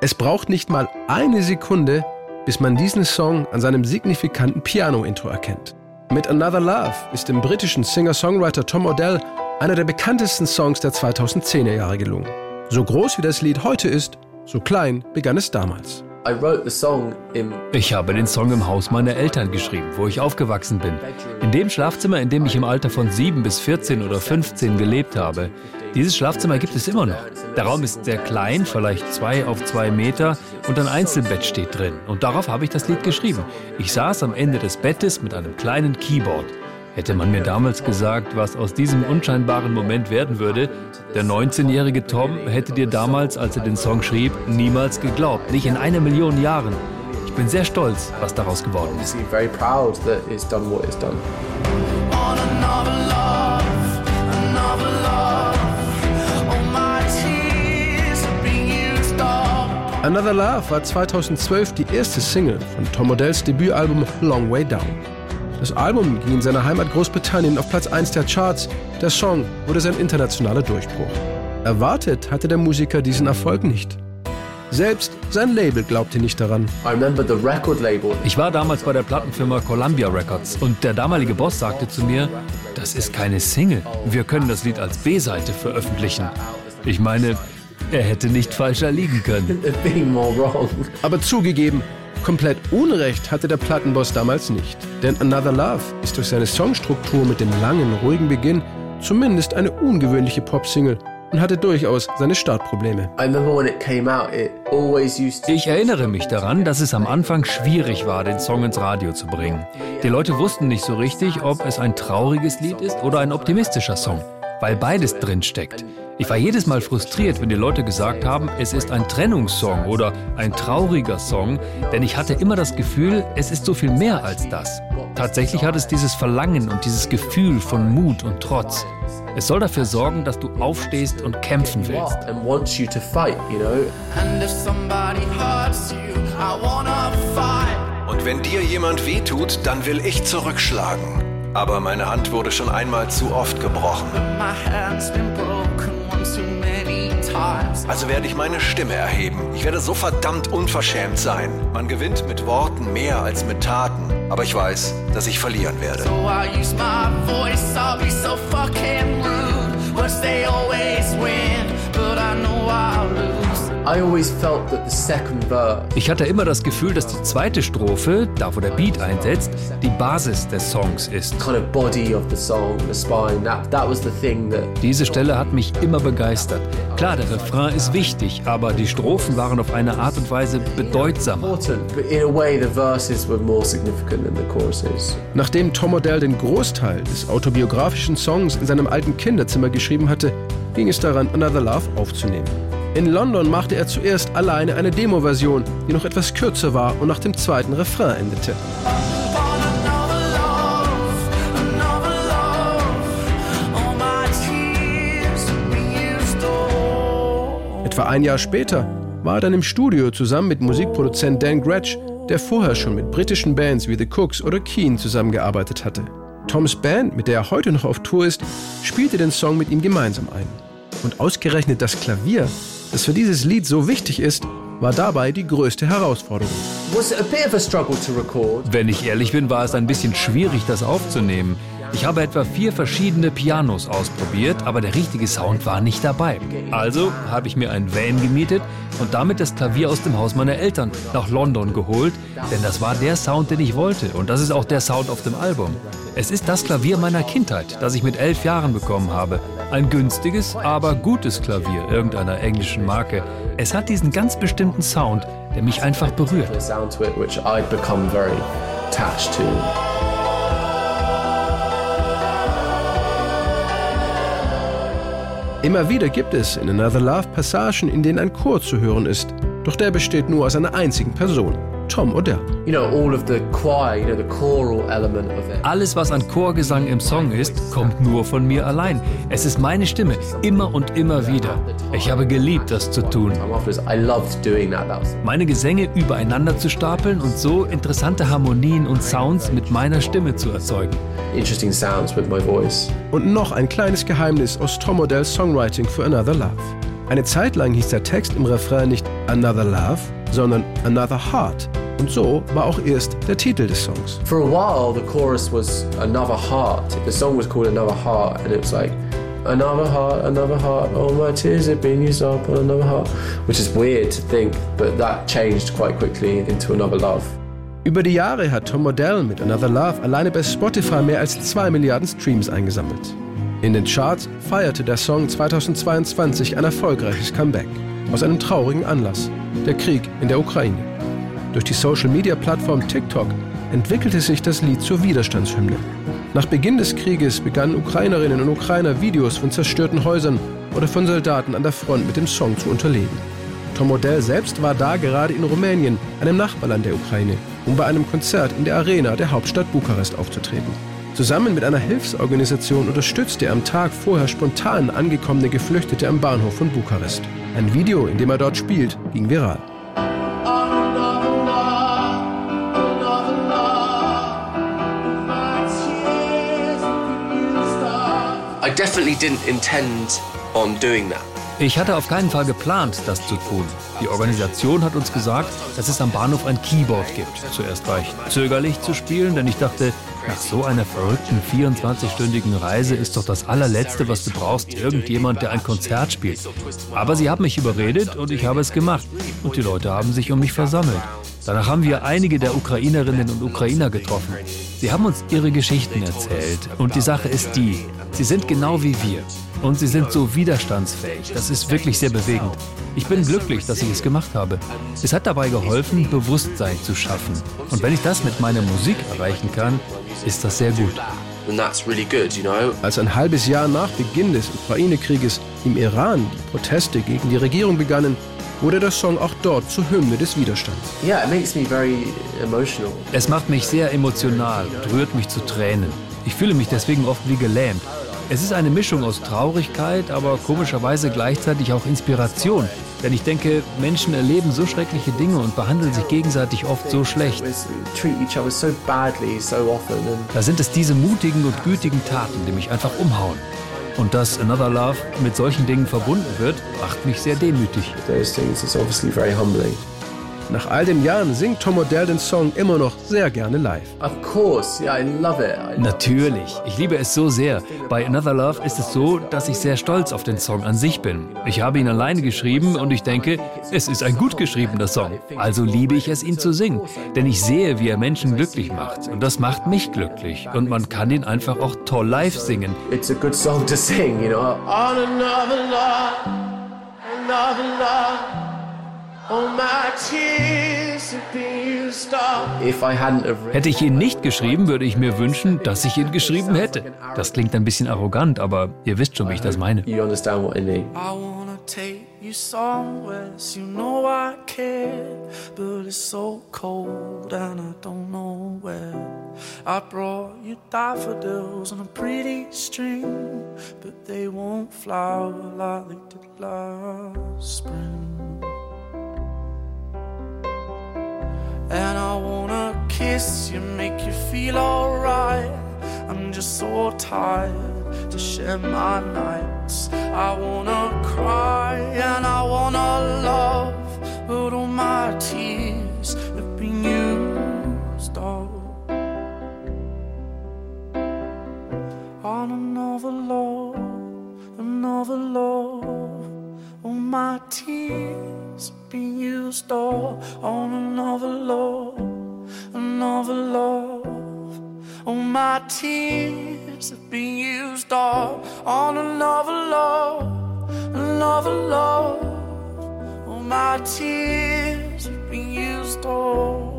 Es braucht nicht mal eine Sekunde, bis man diesen Song an seinem signifikanten Piano-Intro erkennt. Mit Another Love ist dem britischen Singer-Songwriter Tom Odell einer der bekanntesten Songs der 2010er Jahre gelungen. So groß wie das Lied heute ist, so klein begann es damals. Ich habe den Song im Haus meiner Eltern geschrieben, wo ich aufgewachsen bin. In dem Schlafzimmer, in dem ich im Alter von 7 bis 14 oder 15 gelebt habe. Dieses Schlafzimmer gibt es immer noch. Der Raum ist sehr klein, vielleicht 2 auf 2 Meter, und ein Einzelbett steht drin. Und darauf habe ich das Lied geschrieben. Ich saß am Ende des Bettes mit einem kleinen Keyboard. Hätte man mir damals gesagt, was aus diesem unscheinbaren Moment werden würde, der 19-jährige Tom hätte dir damals, als er den Song schrieb, niemals geglaubt. Nicht in 1 Million Jahren. Ich bin sehr stolz, was daraus geworden ist. Another Love war 2012 die erste Single von Tom Odells Debütalbum Long Way Down. Das Album ging in seiner Heimat Großbritannien auf Platz 1 der Charts. Der Song wurde sein internationaler Durchbruch. Erwartet hatte der Musiker diesen Erfolg nicht. Selbst sein Label glaubte nicht daran. Ich war damals bei der Plattenfirma Columbia Records und der damalige Boss sagte zu mir, das ist keine Single, wir können das Lied als B-Seite veröffentlichen. Ich meine, er hätte nicht falscher liegen können. Aber zugegeben, komplett Unrecht hatte der Plattenboss damals nicht. Denn Another Love ist durch seine Songstruktur mit dem langen, ruhigen Beginn zumindest eine ungewöhnliche Popsingle und hatte durchaus seine Startprobleme. Ich erinnere mich daran, dass es am Anfang schwierig war, den Song ins Radio zu bringen. Die Leute wussten nicht so richtig, ob es ein trauriges Lied ist oder ein optimistischer Song, weil beides drin steckt. Ich war jedes Mal frustriert, wenn die Leute gesagt haben, es ist ein Trennungssong oder ein trauriger Song, denn ich hatte immer das Gefühl, es ist so viel mehr als das. Tatsächlich hat es dieses Verlangen und dieses Gefühl von Mut und Trotz. Es soll dafür sorgen, dass du aufstehst und kämpfen willst. Und wenn dir jemand wehtut, dann will ich zurückschlagen. Aber meine Hand wurde schon einmal zu oft gebrochen. Also werde ich meine Stimme erheben. Ich werde so verdammt unverschämt sein. Man gewinnt mit Worten mehr als mit Taten. Aber ich weiß, dass ich verlieren werde. Ich hatte immer das Gefühl, dass die zweite Strophe, da wo der Beat einsetzt, die Basis des Songs ist. Diese Stelle hat mich immer begeistert. Klar, der Refrain ist wichtig, aber die Strophen waren auf eine Art und Weise bedeutsamer. Nachdem Tom Odell den Großteil des autobiografischen Songs in seinem alten Kinderzimmer geschrieben hatte, ging es daran, Another Love aufzunehmen. In London machte er zuerst alleine eine Demo-Version, die noch etwas kürzer war und nach dem zweiten Refrain endete. Etwa ein Jahr später war er dann im Studio zusammen mit Musikproduzent Dan Gretsch, der vorher schon mit britischen Bands wie The Cooks oder Keane zusammengearbeitet hatte. Toms Band, mit der er heute noch auf Tour ist, spielte den Song mit ihm gemeinsam ein. Und ausgerechnet das Klavier, das für dieses Lied so wichtig ist, war dabei die größte Herausforderung. Wenn ich ehrlich bin, war es ein bisschen schwierig, das aufzunehmen. Ich habe etwa 4 verschiedene Pianos ausprobiert, aber der richtige Sound war nicht dabei. Also habe ich mir ein Van gemietet und damit das Klavier aus dem Haus meiner Eltern nach London geholt, denn das war der Sound, den ich wollte und das ist auch der Sound auf dem Album. Es ist das Klavier meiner Kindheit, das ich mit 11 Jahren bekommen habe. Ein günstiges, aber gutes Klavier irgendeiner englischen Marke. Es hat diesen ganz bestimmten Sound, der mich einfach berührt. Immer wieder gibt es in Another Love Passagen, in denen ein Chor zu hören ist. Doch der besteht nur aus einer einzigen Person, Tom Odell. Alles, was an Chorgesang im Song ist, kommt nur von mir allein. Es ist meine Stimme, immer und immer wieder. Ich habe geliebt, das zu tun. Meine Gesänge übereinander zu stapeln und so interessante Harmonien und Sounds mit meiner Stimme zu erzeugen. Und noch ein kleines Geheimnis aus Tom Odells Songwriting für Another Love. Eine Zeit lang hieß der Text im Refrain nicht Another Love, sondern Another Heart. Und so war auch erst der Titel des Songs. For a while, the chorus was Another Heart. The song was called Another Heart, and it was like, another heart, all my tears have been used up on another heart. Which is weird to think, but that changed quite quickly into Another Love. Über die Jahre hat Tom Odell mit Another Love alleine bei Spotify mehr als 2 Milliarden Streams eingesammelt. In den Charts feierte der Song 2022 ein erfolgreiches Comeback. Aus einem traurigen Anlass, der Krieg in der Ukraine. Durch die Social-Media-Plattform TikTok entwickelte sich das Lied zur Widerstandshymne. Nach Beginn des Krieges begannen Ukrainerinnen und Ukrainer Videos von zerstörten Häusern oder von Soldaten an der Front mit dem Song zu unterlegen. Tom Odell selbst war da gerade in Rumänien, einem Nachbarland der Ukraine, um bei einem Konzert in der Arena der Hauptstadt Bukarest aufzutreten. Zusammen mit einer Hilfsorganisation unterstützte er am Tag vorher spontan angekommene Geflüchtete am Bahnhof von Bukarest. Ein Video, in dem er dort spielt, ging viral. I definitely didn't intend on doing that. Ich hatte auf keinen Fall geplant, das zu tun. Die Organisation hat uns gesagt, dass es am Bahnhof ein Keyboard gibt. Zuerst war ich zögerlich zu spielen, denn ich dachte, nach so einer verrückten 24-stündigen Reise ist doch das allerletzte, was du brauchst, irgendjemand, der ein Konzert spielt. Aber sie haben mich überredet und ich habe es gemacht. Und die Leute haben sich um mich versammelt. Danach haben wir einige der Ukrainerinnen und Ukrainer getroffen. Sie haben uns ihre Geschichten erzählt. Und die Sache ist die, sie sind genau wie wir. Und sie sind so widerstandsfähig. Das ist wirklich sehr bewegend. Ich bin glücklich, dass ich es gemacht habe. Es hat dabei geholfen, Bewusstsein zu schaffen. Und wenn ich das mit meiner Musik erreichen kann, ist das sehr gut. Als ein halbes Jahr nach Beginn des Ukraine-Krieges im Iran die Proteste gegen die Regierung begannen, wurde der Song auch dort zur Hymne des Widerstands. Yeah, it makes me very emotional. Es macht mich sehr emotional und rührt mich zu Tränen. Ich fühle mich deswegen oft wie gelähmt. Es ist eine Mischung aus Traurigkeit, aber komischerweise gleichzeitig auch Inspiration. Denn ich denke, Menschen erleben so schreckliche Dinge und behandeln sich gegenseitig oft so schlecht. Da sind es diese mutigen und gütigen Taten, die mich einfach umhauen. Und dass Another Love mit solchen Dingen verbunden wird, macht mich sehr demütig. Nach all den Jahren singt Tom Odell den Song immer noch sehr gerne live. Of course, yeah, I love it. Natürlich, ich liebe es so sehr. Bei Another Love ist es so, dass ich sehr stolz auf den Song an sich bin. Ich habe ihn alleine geschrieben und ich denke, es ist ein gut geschriebener Song. Also liebe ich es, ihn zu singen. Denn ich sehe, wie er Menschen glücklich macht. Und das macht mich glücklich. Und man kann ihn einfach auch toll live singen. It's a good song to sing, you know. On another love, another love. Hätte ich ihn nicht geschrieben, würde ich mir wünschen, dass ich ihn geschrieben hätte. Das klingt ein bisschen arrogant, aber ihr wisst schon, wie ich das meine. You understand what I mean. You somewhere, you know I care, but it's so cold and I don't know where. I brought you daffodils on a pretty string, but they won't flower like they did last spring. And I wanna kiss you, make you feel alright. I'm just so tired to share my nights. I wanna cry and I wanna love, but all my tears have been used up on another love, another love. All my tears have been used up on another love, another love. All my tears have been used up on another love, another love. All my tears have been used up.